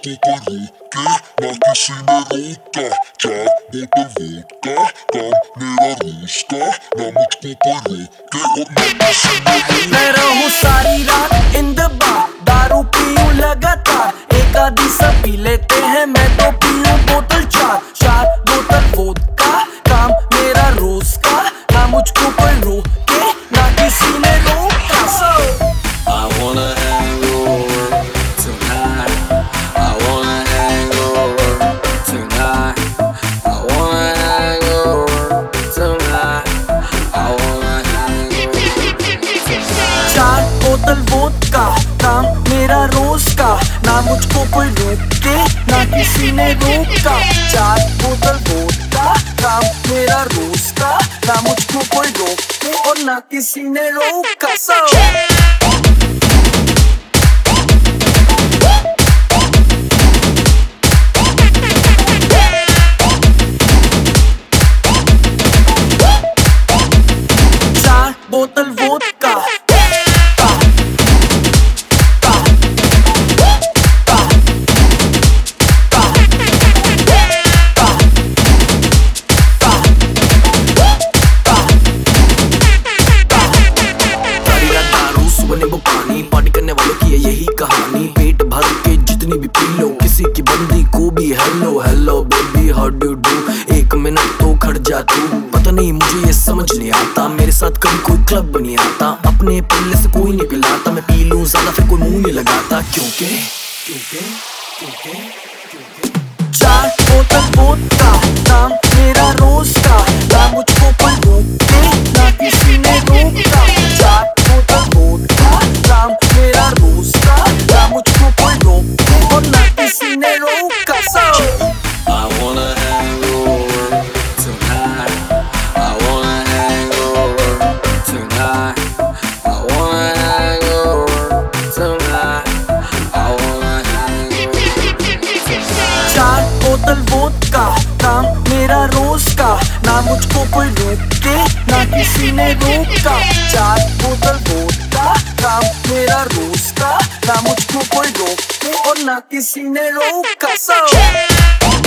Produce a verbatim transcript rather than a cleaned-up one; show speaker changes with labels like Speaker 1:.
Speaker 1: मुझको कोई रोके ना किसी ने रोका। चार बोतल वोडका काम मेरा रोज का, ना मुझको कोई रोके और ना किसी ने रोका।
Speaker 2: मैं रहूं सारी रात इन द बार, दारू पीऊं लगातार, एक आधी सब पी लेते हैं, मैं तो पीऊं बोतल चार। चार बोतल वोडका काम मेरा रोज का, ना मुझको कोई रोके ना किसी ने रोका। So
Speaker 3: I wanna hang over tonight. I wanna hang over tonight. I wanna hang over tonight. I wanna hang over tonight.
Speaker 2: चार बोतल वोडका काम मेरा रोज का, ना मुझको कोई रोके ना किसी ने रोका। चार बोतल वोडका काम मेरा रोज का, ना मुझको कोई रोके और ना किसी ने रोका। So चार बोतल वोडका पानी पार्टी करने वालों की है यही कहानी। पेट भर के जितनी भी पी लो, किसी की बंदी को भी hello hello baby how do do. एक मिनट तो खड़ जा तू, पता नहीं मुझे ये समझ नहीं आता, मेरे साथ कभी कोई क्लब नहीं आता, अपने पल्ले से कोई नहीं पिलाता, मैं पी लूं ज्यादा फिर कोई मुंह नहीं लगाता। क्योंकि क्योंकि क्योंकि क्योंकि चार बोतल वोडका काम मेरा रोज का, ना मुझको कोई रोके ना किसी ने रोका। चार बोतल वोडका काम मेरा रोज का, ना मुझको कोई रोके और ना किसी ने रोका। So
Speaker 3: I wanna hang over tonight. I wanna hang over tonight. I wanna hang over tonight. I wanna hang over tonight.
Speaker 2: चार बोतल वोडका काम मेरा रोज का, ना मुझको कोई रोके ना किसी ने रोका। चार बोतल वोडका काम मेरा रोज का, ना मुझको कोई रोके और ना किसी ने रोका। So